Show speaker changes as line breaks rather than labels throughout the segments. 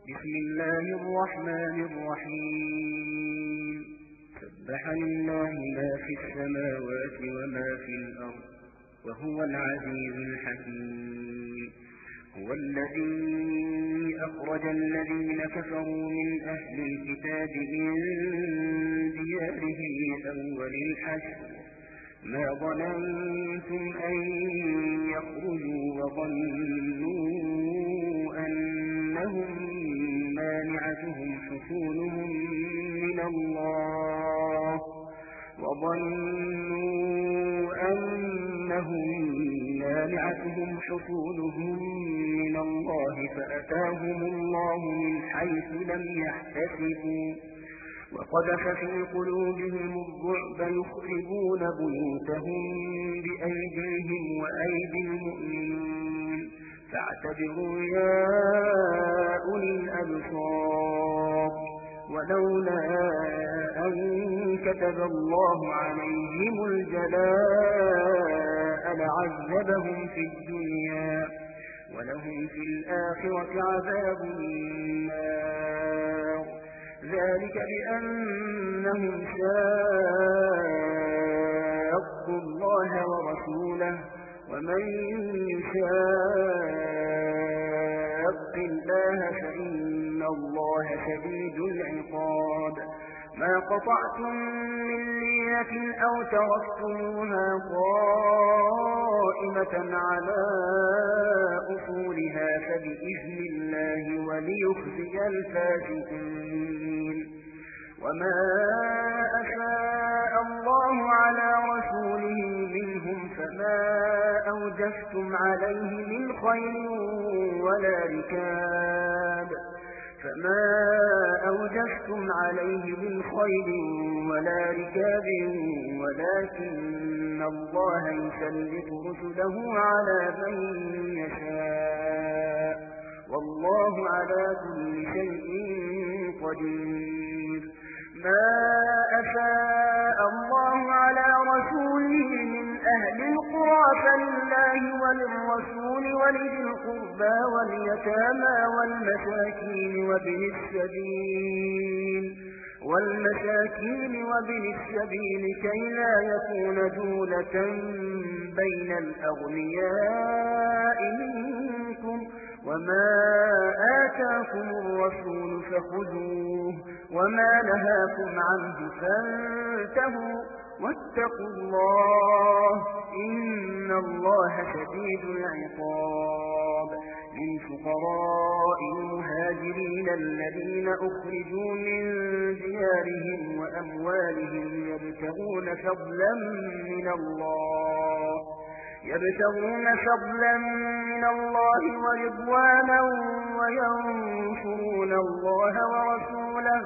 بسم الله الرحمن الرحيم سبح لله ما في السماوات وما في الأرض وهو العزيز الحكيم هو الذي أخرج الذين كفروا من أهل الكتاب من ديارهم أول الحشر ما ظننتم أن يخرجوا وظنوا أنهم مانعتهم حصونهم من الله فأتاهم الله من حيث لم يحتسبوا وقذف في قلوبهم الرعب يخربون بيوتهم بأيديهم وأيدي المؤمنين فاعتبروا يا أولي الأبصار ولولا أن كتب الله عليهم الجلاء لعذبهم في الدنيا ولهم في الآخرة عذاب النار ذلك بأنهم شاقوا الله ورسوله ومن يشاق الله فإن الله شديد العقاب ما قطعتم من لينة أو تركتموها قائمة على أصولها فبإذن الله وليخزي الفاسقين وما أفاء الله على رسوله منهم فما أوجفتم عليه من خيل ولا ركاب ولكن الله يسلط رسله على من يشاء والله على كل شيء قدير ما أفاء الله على رسوله من أهل القرى فلله وللرسول ولذي القربى واليتامى والمساكين وابن السبيل كي لا يكون دولة بين الأغنياء منكم وما آتاكم الرسول فخذوه وما نهاكم عنه فانتهوا واتقوا الله إن الله شديد العقاب للفقراء المهاجرين الذين أخرجوا من ديارهم وأموالهم يبتغون فضلا من الله ورضوانا وينصرون الله ورسوله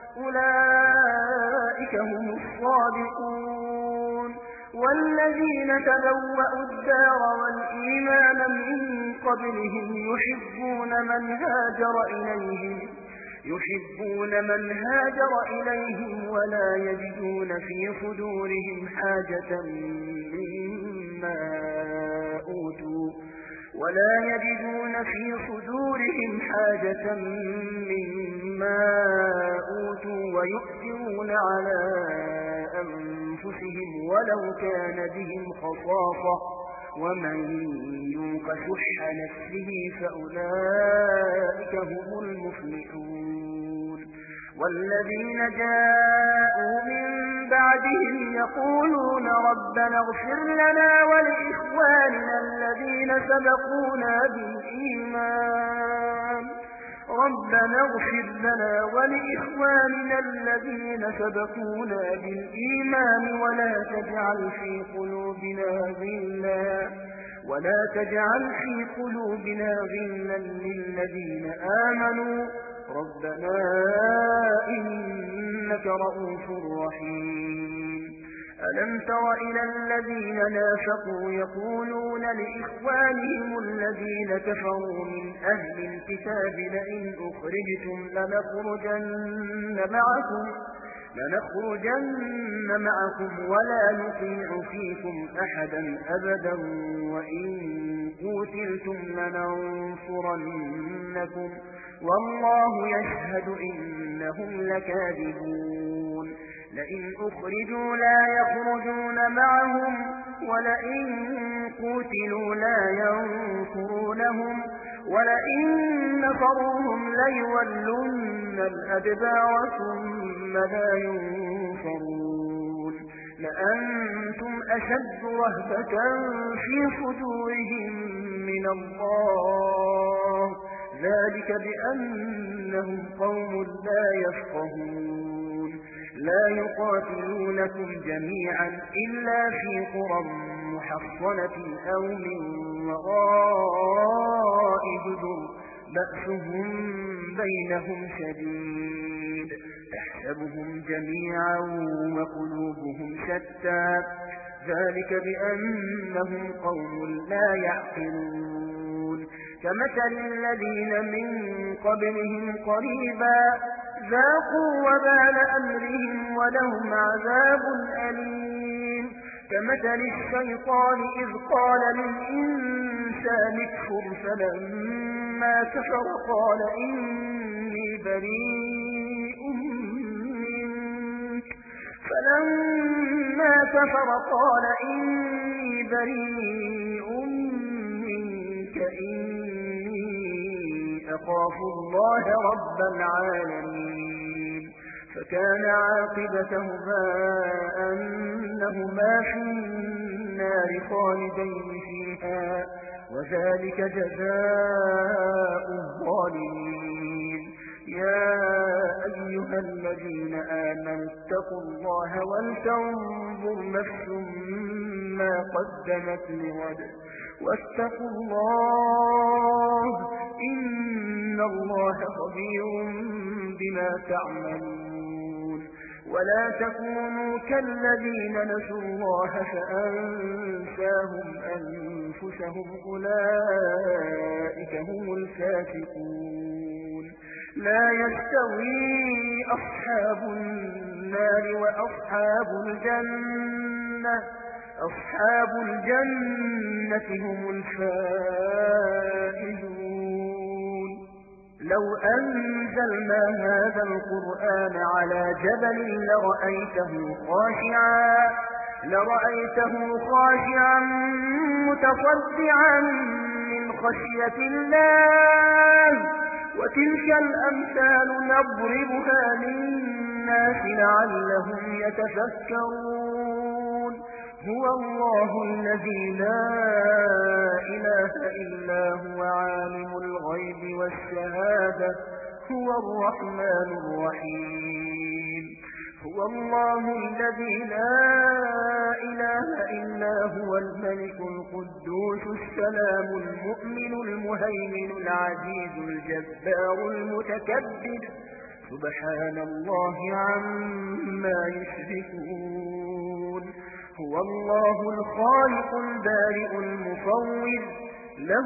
أولئك هم الصادقون والذين تبوأوا الدار والإيمان من قبلهم يحبون من هاجر إليهم ولا يجدون في صدورهم حاجة مما أوتوا ويؤثرون على أنفسهم ولو كان بهم خصاصة ومن يوق شح نفسه فأولئك هم المفلحون والذين جاءوا من بعدهم يقولون ربنا اغفر لنا ولإخواننا الذين سبقونا بالإيمان ولا تجعل في قلوبنا غلا للذين آمنوا ربنا إنك رؤوف رحيم ألم تر إلى الذين نافقوا يقولون لإخوانهم الذين كفروا من أهل الكتاب لئن أخرجتم لنخرجن معكم ولا نطيع فيكم أحدا أبدا وإن قتلتم لننصرنكم والله يشهد إنهم لكاذبون لئن أخرجوا لا يخرجون معهم ولئن قتلوا لا ينصرونهم ولئن نصروهم ليولن الأدبار ثم لا ينصرون لأنتم أشد رهبة في صدورهم من الله ذلك بأنهم قوم لا يفقهون لا يقاتلونكم جميعا إلا في قرى محصنة أو من وراء جدر بأسهم بينهم شديد تحسبهم جميعا وقلوبهم شتى ذلك بأنهم قوم لا يعقلون كمثل الذين من قبلهم قريبا ذاقوا وبال أمرهم ولهم عذاب أليم كمثل الشيطان إذ قال للإنسان اكفر فلما كفر قال إني بريء منك إني أخاف الله رب العالمين فكان عاقبتهما أنهما في النار خالدين فيها وذلك جزاء الظالمين يا أيها الذين آمنوا اتقوا الله ولتنظر نفس ما قدمت لغد واتقوا الله إن الله خبير بما تعملون ولا تكونوا كالذين نسوا الله فأنساهم أنفسهم أولئك هم الفاسقون لا يستوي أصحاب النار وأصحاب الجنة أصحاب الجنة هم الفائزون لو أنزلنا هذا القرآن على جبل لرأيته خاشعا متصدعا من خشية الله وتلك الأمثال نضربها للناس لعلهم يتفكرون هو الله الذي لا إله إلا هو عالم الغيب والشهادة هو الرحمن الرحيم هو الله الذي لا إله إلا هو الملك القدوس السلام المؤمن المهيمن العزيز الجبار المتكبر سبحان الله عما يشركون هو الله الخالق البارئ المصور له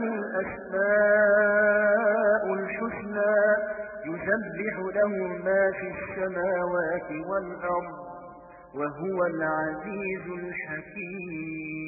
الأسماء الحسنى يسبح له ما في السماوات والأرض وهو العزيز الحكيم